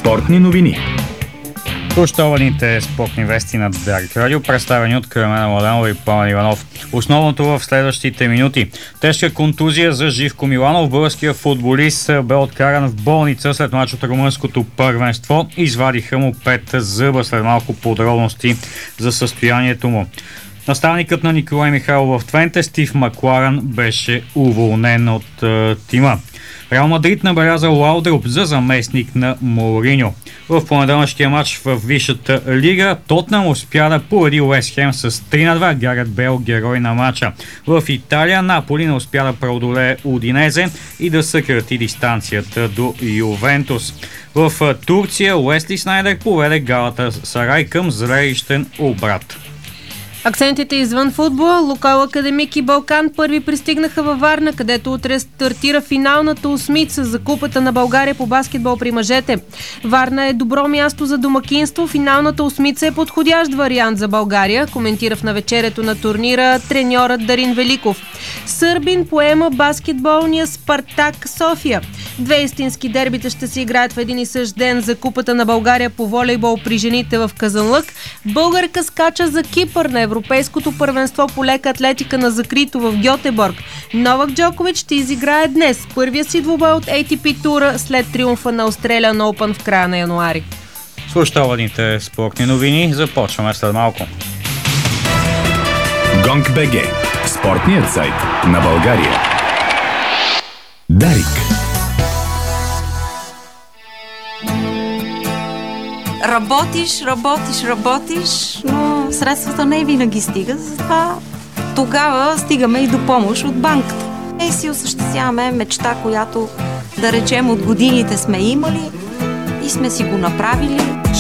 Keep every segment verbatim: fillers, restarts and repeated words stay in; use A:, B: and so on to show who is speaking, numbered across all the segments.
A: Спортни новини.
B: Тощо-овладните спортни вести на Дарик Радио, представени от Кремена Младенова и Пламен Иванов. Основното в следващите минути. Тежка контузия за Живко Миланов. Българският футболист бе откаран в болница след мач от румънското първенство. Извадиха му пет зъба. След малко подробности за състоянието му. Наставникът на Николай Михайлов в Твенте, Стив Макларен, беше уволнен от е, тима. Реал Мадрид набеляза Лаудруп за заместник на Моуриньо. В понеделнашния матч в Висшата лига Тотнъм успя да победи Уест Хем с три на две. Гарет Бейл герой на матча. В Италия Наполи не успя да преодолее Удинезе и да съкрати дистанцията до Ювентус. В Турция Уесли Снайдер поведе Галатасарай към зрелищен обрат.
C: Акцентите извън футбола. Локал Академик и Балкан първи пристигнаха във Варна, където утре стартира финалната осмица за Купата на България по баскетбол при мъжете. Варна е добро място за домакинство. Финалната осмица е подходящ вариант за България, коментира в навечерието на турнира треньорът Дарин Великов. Сърбин поема баскетболния Спартак София. Две истински дербита ще се играят в един и същ ден за Купата на България по волейбол при жените в Казанлък. Българка скача за Кипър на Европейското първенство по лека атлетика на закрито в Гьотеборг. Новак Джокович ще изиграе днес първия си двубой от ей ти пи тура след триумфа на Australian Open в края на януари.
B: Слушателните спортни новини започваме след малко.
A: Гонг.бг. Спортният сайт на България. Дарик.
D: Работиш, работиш, работиш, но средствата не винаги стигат, затова тогава стигаме и до помощ от банката. И си осъществяваме мечта, която, да речем, от годините сме имали и сме си го направили.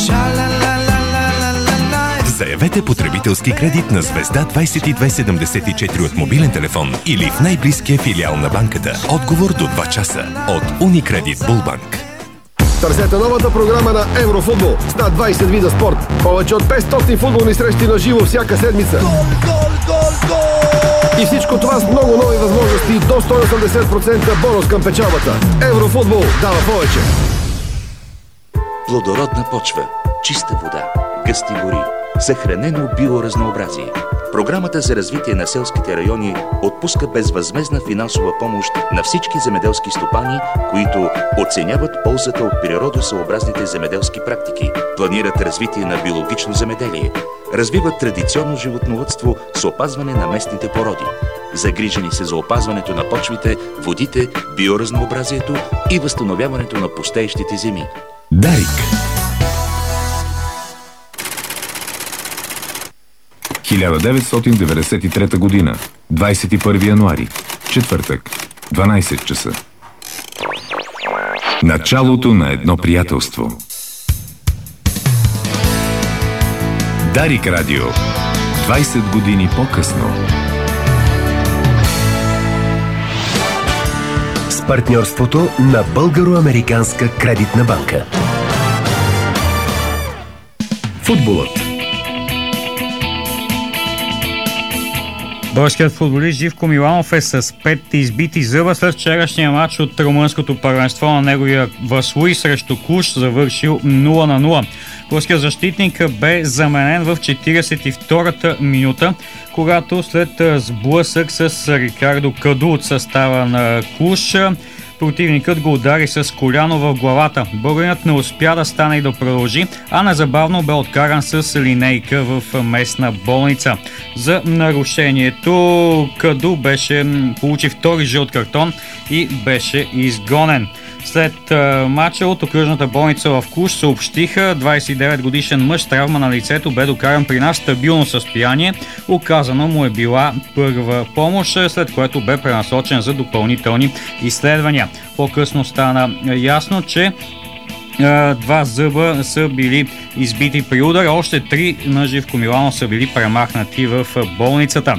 E: Заявете потребителски кредит на звезда двайсет и две седемдесет и четири от мобилен телефон или в най-близкия филиал на банката. Отговор до два часа от Unicredit Bullbank.
F: Търсете новата програма на Еврофутбол с над двайсет вида спорт. Повече от петстотин футболни срещи на живо всяка седмица. Гол, гол, гол, гол! И всичко това с много нови възможности до сто и осемдесет процента бонус към печалбата. Еврофутбол дава повече.
G: Плодородна почва, чиста вода, гъсти гори, съхранено биоразнообразие. Програмата за развитие на селските райони отпуска безвъзмездна финансова помощ на всички земеделски стопани, които оценяват ползата от природосъобразните земеделски практики, планират развитие на биологично земеделие, развиват традиционно животновъдство с опазване на местните породи. Загрижени се за опазването на почвите, водите, биоразнообразието и възстановяването на пустеещите земи.
E: Дарик.
A: хиляда деветстотин деветдесет и трета година, двайсет и първи януари, четвъртък, дванайсет часа. Началото на едно приятелство.
E: Дарик Радио.
A: двайсет години по-късно.
H: С партньорството на Българо-американска кредитна банка.
A: Футболът.
B: Българският футболист Живко Миланов е с пет избити зъба след вчерашния матч от румънското първенство на неговия Васлуи срещу Клуж, завършил нула на нула. Българският защитник бе заменен в четирийсет и втората минута, когато след сблъсък с Рикардо Каду от състава на Клуж, противникът го удари с коляно в главата. Българинът не успя да стане и да продължи, а незабавно бе откаран с линейка в местна болница. За нарушението Каду беше получи втори жълт картон и беше изгонен. След а, матча от окръжната болница в Клуж съобщиха, двайсет и девет годишен мъж с травма на лицето бе докаран при нас стабилно състояние. Оказано му е била първа помощ, след което бе пренасочен за допълнителни изследвания. По-късно стана ясно, че два зъба са били избити при удар, още три на Живко Миланов са били премахнати в болницата.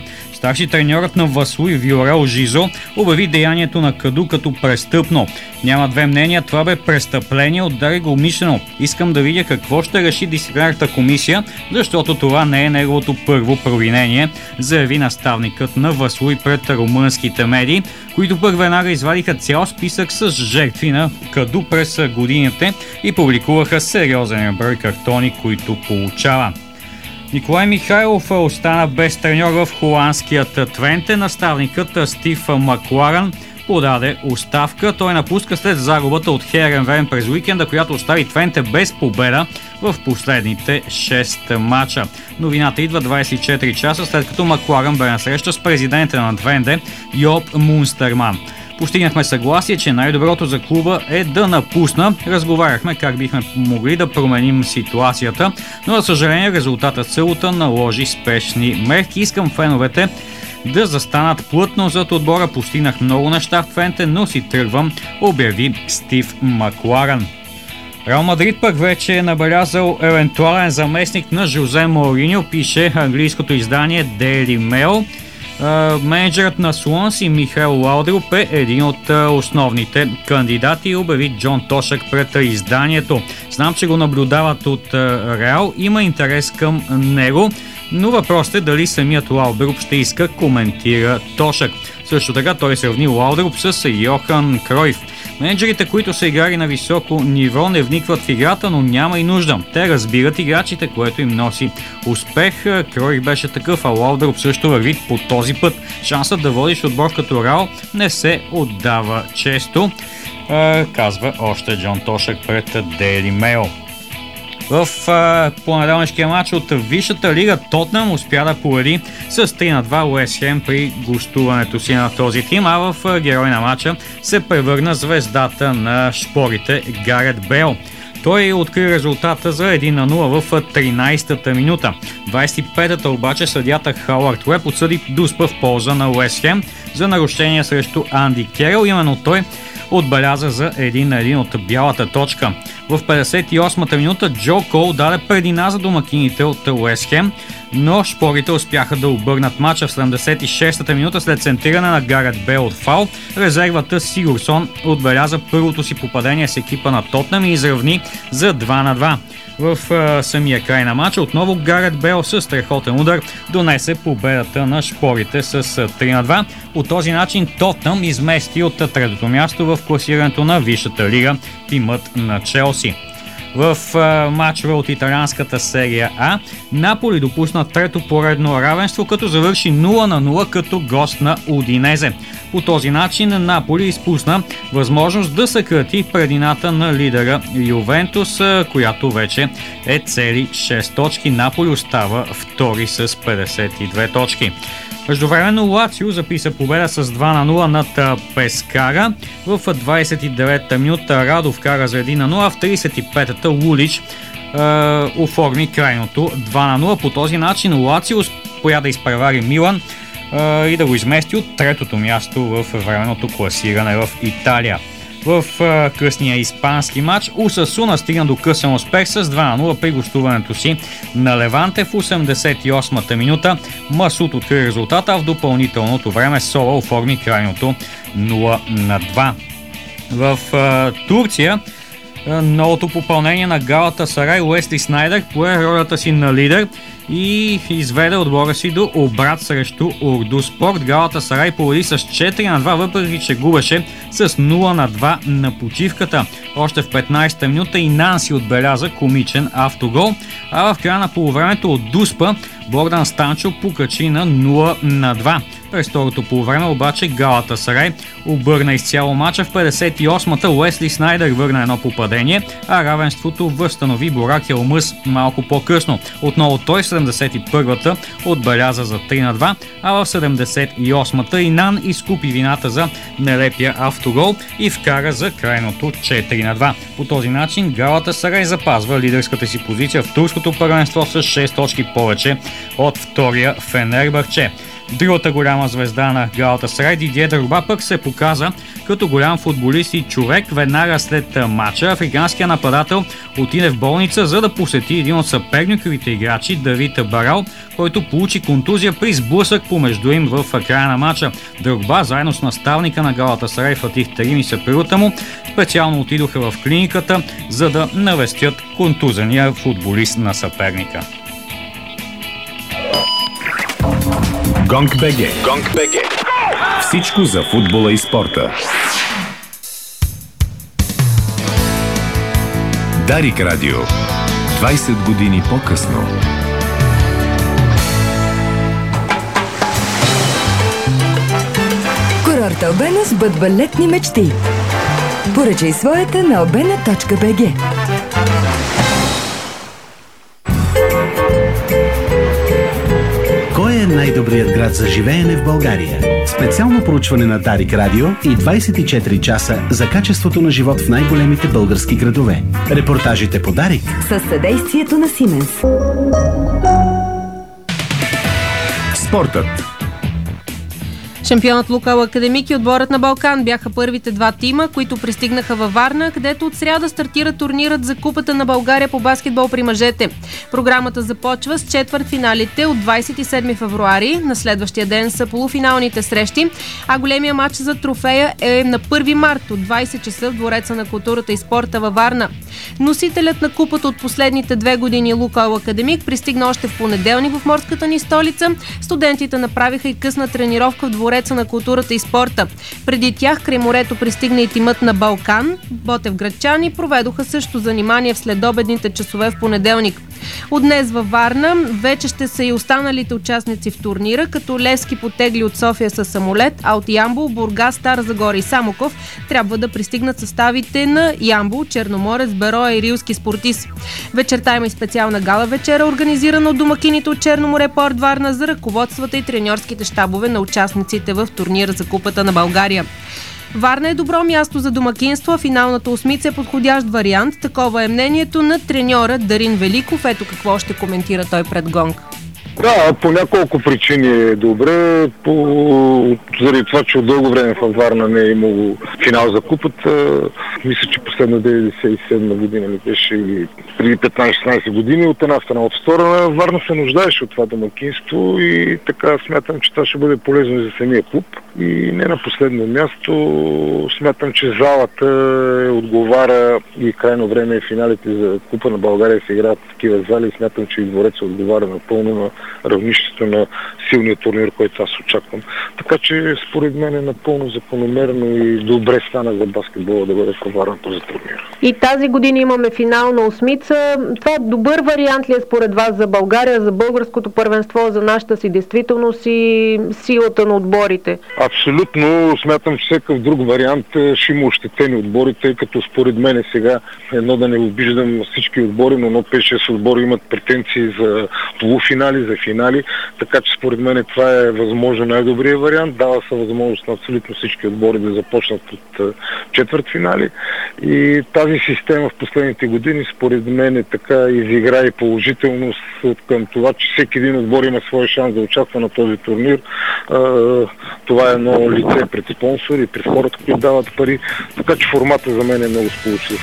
B: Старши треньорът на Васлуй Виорел Жизо обяви деянието на Каду като престъпно. Няма две мнения, това бе престъпление, удари го умишлено. Искам да видя какво ще реши дисциплинарната комисия, защото това не е неговото първо провинение, заяви наставникът на Васлуй пред румънските медии, които пък веднага извадиха цял списък с жертви на Каду през годините и публикуваха сериозен брой картони, които получава. Николай Михайлов остана без треньор в холандският Твенте. Наставникът Стив Макларен подаде оставка. Той напуска след загубата от Херенвен през уикенда, която остави Твенте без победа в последните шест мача. Новината идва двадесет и четири часа след като Макларен бе на среща с президента на Твенте Йоб Мунстерман. Постигнахме съгласие, че най-доброто за клуба е да напусна. Разговаряхме как бихме могли да променим ситуацията, но за съжаление резултатът целата наложи спешни мерки. Искам феновете да застанат плътно зад отбора. Постигнах много неща в Твенте, но си тръгвам, обяви Стив Макларен. Реал Мадрид пък вече е набелязал евентуален заместник на Жозе Моуриньо, пише английското издание Daily Mail. Менеджерът на Суонси Михаел Лаудруп е един от основните кандидати, обяви Джон Тошък пред изданието. Знам, че го наблюдават от Реал, има интерес към него, но въпросът е дали самият Лаудруп ще иска, коментира Тошък. Също така той сравни Лаудруп с Йохан Кройф. Менеджерите, които са играли на високо ниво, не вникват в играта, но няма и нужда. Те разбират играчите, което им носи успех. Кройф беше такъв, а Лаудруп също върви по този път. Шансът да водиш отбор като Реал не се отдава често, казва още Джон Тошък пред Daily Mail. В понеделнишкия матч от Висшата лига Тотнъм успя да победи с три на два Уест Хем при гостуването си на този тим, а в герой на матча се превърна звездата на шпорите Гарет Бейл. Той откри резултата за едно на нула в тринадесетата минута. двадесет и петата обаче съдията Хауърд Уеб отсъди дуспа в полза на Уест Хем за нарушение срещу Анди Керел. Именно той отбеляза за един на един от бялата точка. В петдесет и осмата минута Джо Кол даде предина за домакините от Уест Хем, но шпорите успяха да обърнат мача в седемдесет и шестата минута след центриране на Гарет Бейл от фаул. Резервата Сигурсон отбеляза първото си попадение с екипа на Тотнъм и изравни за два на два. В а, самия край на матча отново Гарет Бейл със страхотен удар донесе победата на шпорите с три на два. По този начин Тотнъм измести от третото място в класирането на Висшата лига тимът на Челси. В а, матчове от италианската серия А, Наполи допусна трето поредно равенство, като завърши нула на нула като гост на Удинезе. По този начин Наполи изпусна възможност да съкрати предината на лидера Ювентус, която вече е цели шест точки. Наполи остава втори с петдесет и две точки. Междувременно Лацио записа победа с два на нула над Пескара. В двадесет и деветата минута Радо вкара за едно на нула, в тридесет и петата Лулич е, оформи крайното два на нула. По този начин Лацио успя да изпревари Милан е, и да го измести от третото място в временното класиране в Италия. В а, късния испански матч Осасуна стигна до късен успех с два на нула при гостуването си на Леванте. В осемдесет и осмата минута Масут откри резултата, а в допълнителното време Сола оформи крайното нула на два. В а, Турция а, новото попълнение на Галатасарай Уесли Снайдер пое ролята си на лидер и изведе отбора си до обрат срещу Ордуспорт. Галатасарай победи с четири на два, въпреки че губеше с нула на два на почивката. Още в петнадесета минута и Нанси отбеляза комичен автогол, а в края на полувремето от Дуспа Богдан Станчо покачи на нула на два. През второто полувреме обаче Галатасарай обърна изцяло мача. В петдесет и осмата Уесли Снайдер върна едно попадение, а равенството възстанови Борак Елмъс малко по-късно. Отново той в седемдесет и първата отбеляза за три на два, а в седемдесет и осмата Инан изкупи вината за нелепия автогол и вкара за крайното четири на два. По този начин Галатасарай запазва лидерската си позиция в турското първенство с шест точки повече от втория Фенербахче. Другата голяма звезда на Галатасарай, Дидие Дрогба, пък се показа като голям футболист и човек. Веднага след матча африканският нападател отиде в болница, за да посети един от съперниковите играчи, Давид Барал, който получи контузия при сблъсък помежду им в края на матча. Дрогба, заедно с наставника на Галатасарай Фатих Терим и съпругата му, специално отидоха в клиниката, за да навестят контузения футболист на съперника.
A: Гонг БГ. Гонг БГ. Всичко за футбола и спорта. Дарик Радио. двайсет години по-късно.
I: Курорт Албена с бъдбалетни мечти. Поръчай своята на албена точка би джи.
J: Кой е най-добрият град за живеене в България? Специално проучване на Дарик Радио и двайсет и четири часа за качеството на живот в най-големите български градове. Репортажите по Дарик
I: със съдействието на Сименс.
A: Спортът.
C: Шампионът Лукал Академик и отборът на Балкан бяха първите два тима, които пристигнаха във Варна, където от сряда стартира турнирът за Купата на България по баскетбол при мъжете. Програмата започва с четвъртфиналите от двайсет и седми февруари. На следващия ден са полуфиналните срещи, а големия матч за трофея е на първи март от двайсет часа в Двореца на културата и спорта във Варна. Носителят на купата от последните две години Лукал Академик пристигна още в понеделник в морската ни столица. Студентите направиха и късна тренировка в Двореца на културата и спорта. Преди тях край морето пристигна и тимът на Балкан. Ботевградчани проведоха също занимание в следобедните часове в понеделник. От днес във Варна вече ще са и останалите участници в турнира, като Левски потегли от София със самолет, а от Ямбол, Бургас, Стара Загора и Самоков трябва да пристигнат съставите на Ямбол, Черноморец, Бероя и Рилски спортист. Вечерта има и специална гала вечера, организирана от домакините от Черноморе Порт Варна за ръководствата и треньорските щабове на участниците в турнира за Купата на България. Варна е добро място за домакинство, а финалната осмица е подходящ вариант. Такова е мнението на треньора Дарин Великов. Ето какво ще коментира той пред Гонг.
K: Да, по няколко причини е добре. По... Заради това, че от дълго време в Варна не е имало финал за купата. Мисля, че последно деветдесет и седма година ли беше, или преди петнайсет-шестнайсет години. От една страна, от втора, Варна се нуждаеше от това домакинство и така смятам, че това ще бъде полезно и за самия клуб. И не на последно място, смятам, че залата отговаря и крайно време финалите за Купа на България се играят в такива зали и смятам, че и Двореца отговаря напълно на равнището на силния турнир, който аз очаквам. Така че според мен е напълно закономерно и добре стана за баскетбола да бъде проварен този турнир.
C: И тази година имаме финал на осмица. Това добър вариант ли е според вас за България, за българското първенство, за нашата си действителност и силата на отборите?
K: Абсолютно. Смятам, че всекъв друг вариант ще има ощетени отбори, тъй като според мен е сега едно да не обиждам всички отбори, но едно пет-шест отбори имат претенции за полуфинали, за финали, така че според мен това е възможно най-добрият вариант. Дава се възможност на абсолютно всички отбори да започнат от четвъртфинали и тази система в последните години според мен е така изигра и положителност към това, че всеки един отбор има своя шанс да участва на този турнир. Това е едно лице пред спонсори, пред хората, които дават пари, така че формата за мен е много сполучлив.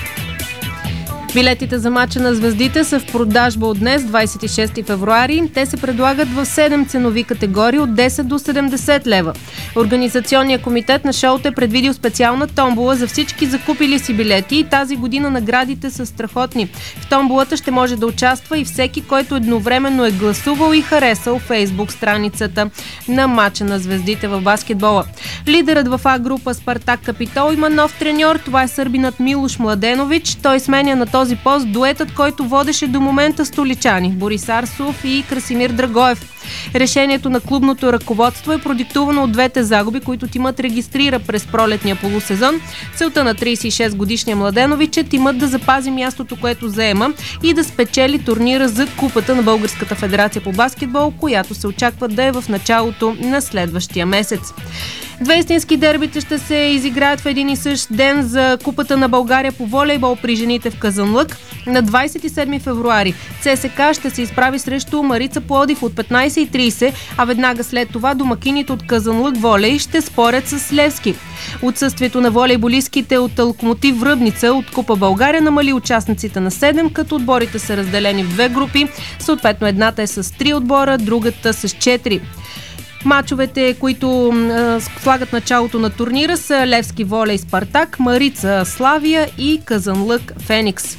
C: Билетите за мача на звездите са в продажба от днес, двайсет и шести февруари. Те се предлагат в седем ценови категории от десет до седемдесет лева. Организационният комитет на шоуто е предвидил специална томбола за всички закупили си билети и тази година наградите са страхотни. В томболата ще може да участва и всеки, който едновременно е гласувал и харесал Фейсбук страницата на мача на звездите в баскетбола. Лидерът в А група Спартак Капитол има нов треньор. Това е сърбинът Милош Младенович. Той сменя на този пост дуетът, който водеше до момента столичани Борис Арсов и Красимир Драгоев. Решението на клубното ръководство е продиктувано от двете загуби, които тимът регистрира през пролетния полусезон. Целта на трийсет и шест годишния Младенович е тимът да запази мястото, което заема и да спечели турнира за Купата на Българската федерация по баскетбол, която се очаква да е в началото на следващия месец. Две истински дербита ще се изиграят в един и същ ден за Купата на България по волейбол при жените в Казанлък. На двадесет и седми февруари ЦСКА ще се изправи срещу Марица Пловдив от петнадесет и тридесет, а веднага след това домакините от Казанлък волей ще спорят с Левски. Отсъствието на волейболистките от Локомотив Връбница от Купа България намали участниците на седем, като отборите са разделени в две групи. Съответно едната е с три отбора, другата с четири. Мачовете, които а, слагат началото на турнира, са Левски волей Спартак, Марица Славия и Казанлък Феникс.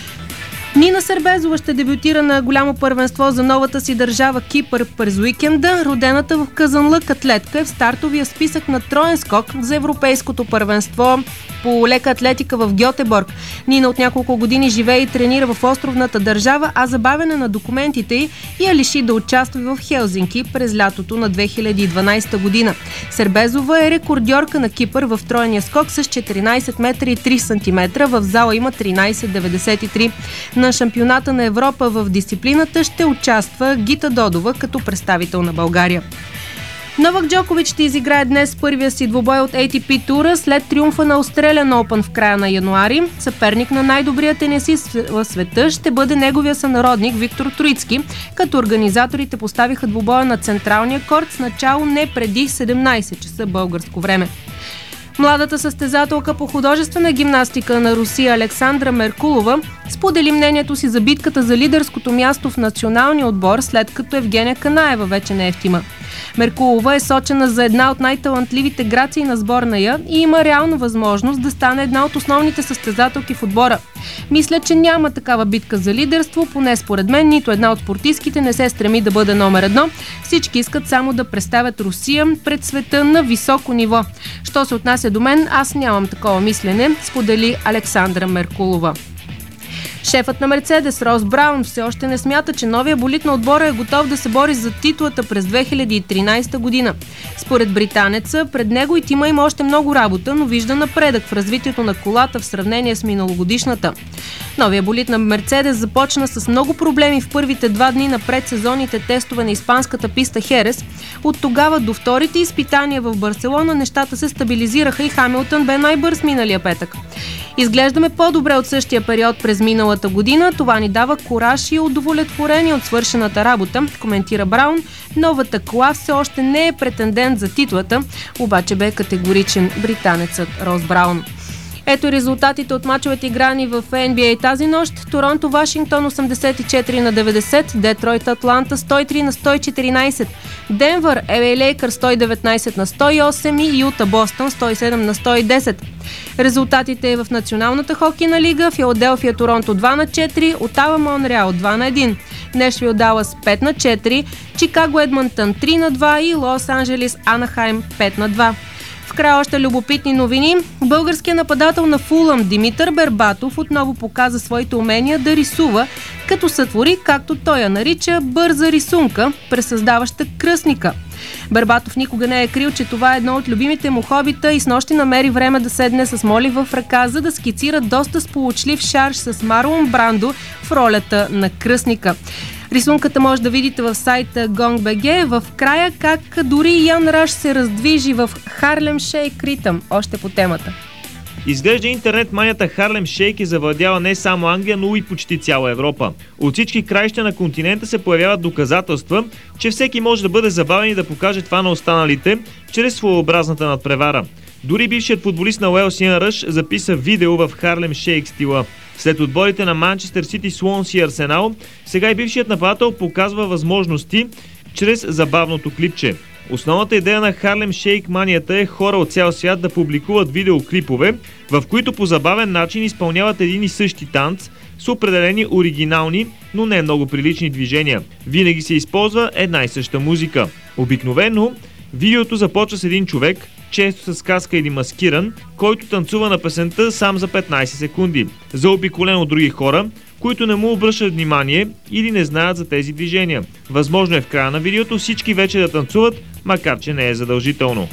C: Нина Сербезова ще дебютира на голямо първенство за новата си държава Кипър през уикенда. Родената в Казанлък атлетка е в стартовия списък на троен скок за европейското първенство по лека атлетика в Гьотеборг. Нина от няколко години живее и тренира в островната държава, а забавяне на документите й я лиши да участва в Хелзинки през лятото на две хиляди и дванадесета година. Сербезова е рекордьорка на Кипър в тройния скок с четиринадесет метра и три сантиметра. В зала има тринадесет деветдесет и три. На шампионата на Европа в дисциплината ще участва Гита Додова като представител на България. Новак Джокович ще изиграе днес първия си двубой от Ей Ти Пи тура след триумфа на Australian Open в края на януари. Съперник на най-добрия тенисист в света ще бъде неговия сънародник Виктор Троицки, като организаторите поставиха двубоя на централния корт с начало не преди седемнадесет часа българско време. Младата състезателка по художествена гимнастика на Русия Александра Меркулова сподели мнението си за битката за лидерското място в националния отбор, след като Евгения Канаева вече не е в тима. Меркулова е сочена за една от най-талантливите грации на сборная и има реална възможност да стане една от основните състезателки в отбора. Мисля, че няма такава битка за лидерство, поне според мен нито една от спортистките не се стреми да бъде номер едно. Всички искат само да представят Русия пред света на високо ниво. Що се отнася до мен, аз нямам такова мислене, сподели Александра Меркулова. Шефът на Мерцедес Рос Браун все още не смята, че новия болид на отбора е готов да се бори за титлата през две хиляди и тринадесета година. Според британеца, пред него и тима има още много работа, но вижда напредък в развитието на колата в сравнение с миналогодишната. Новия болид на Мерцедес започна с много проблеми в първите два дни на предсезонните тестове на испанската писта Херес. От тогава до вторите изпитания в Барселона нещата се стабилизираха и Хамилтън бе най-бърз миналия петък. Изглеждаме по-добре от същия период през миналата година. Това ни дава кураж и удовлетворение от свършената работа, коментира Браун. Новата кола все още не е претендент за титлата, обаче бе категоричен британецът Рос Браун. Ето резултатите от мачовете играни в Ен Би Ей тази нощ. Торонто Вашингтон осемдесет и четири на деветдесет, Детройт Атланта сто и три на сто и четиринадесет, Денвър Ел Ей Лейкърс сто и деветнадесет на сто и осем и Юта Бостън сто и седем на сто и десет. Резултатите в Националната хокейна лига: Филаделфия Торонто два на четири, Отава Монреал два на един, Нешвил Далас пет на четири, Чикаго Едмънтън три на два и Лос Анджелис Анахайм пет на два. В края още любопитни новини. Българският нападател на Фулъм Димитър Бербатов отново показа своите умения да рисува, като сътвори, както той я нарича, бърза рисунка, пресъздаваща кръстника. Бербатов никога не е крил, че това е едно от любимите му хобита и снощи намери време да седне с моли в ръка, за да скицира доста сполучлив шарж с Марлон Брандо в ролята на кръстника. Рисунката може да видите в сайта Гонг точка Би Джи. В края как дори Ян Раш се раздвижи в Харлем Шейк ритъм. Още по темата.
L: Изглежда интернет манията Харлем Шейк е завладяла не само Англия, но и почти цяла Европа. От всички краища на континента се появяват доказателства, че всеки може да бъде забавен и да покаже това на останалите, чрез своеобразната надпревара. Дори бившият футболист на Уелс Ян Раш записа видео в Харлем Шейк стила. След отборите на Манчестър Сити, Суонси и Арсенал, сега и бившият нападател показва възможности чрез забавното клипче. Основната идея на Харлем Шейк манията е хора от цял свят да публикуват видеоклипове, в които по забавен начин изпълняват един и същи танц с определени оригинални, но не много прилични движения. Винаги се използва една и съща музика. Обикновено видеото започва с един човек, често с каска или маскиран, който танцува на песента сам за петнадесет секунди, заобиколен от други хора, които не му обръщат внимание или не знаят за тези движения. Възможно е в края на видеото всички вече да танцуват, макар че не е задължително.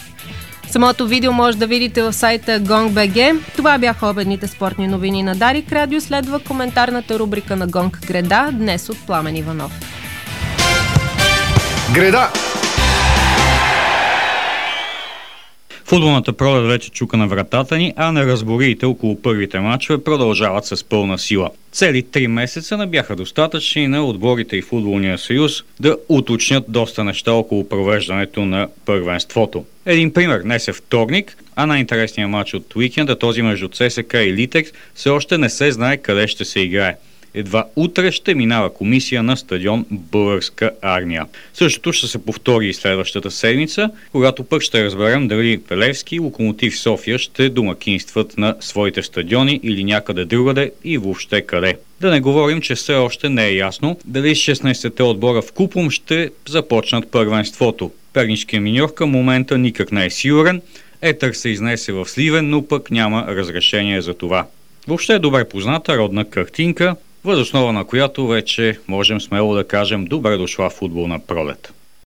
C: Самото видео може да видите в сайта Гонг точка Би Джи. Това бяха обедните спортни новини на Дарик Радио. Следва коментарната рубрика на Гонг Греда, днес от Пламен Иванов.
F: Греда!
B: Футболната пролет вече чука на вратата ни, а неразбориите около първите мачове продължават с пълна сила. Цели три месеца не бяха достатъчни на отборите и Футболния съюз да уточнят доста неща около провеждането на първенството. Един пример, днес е вторник, а най-интересният матч от уикенда, този между ЦСКА и Литекс, все още не се знае къде ще се играе. Едва утре ще минава комисия на стадион Българска армия. Същото ще се повтори и следващата седмица, когато пък ще разберем дали Пелевски и Локомотив София ще домакинстват на своите стадиони или някъде другаде и въобще къде. Да не говорим, че все още не е ясно дали шестнайсетте отбора в купом ще започнат първенството. Пернишкият миньор към момента никак не е сигурен. Етър се изнесе в Сливен, но пък няма разрешение за това. Въобще е добре позната родна картинка, въз основа на която вече можем смело да кажем добре дошла футболна пролет.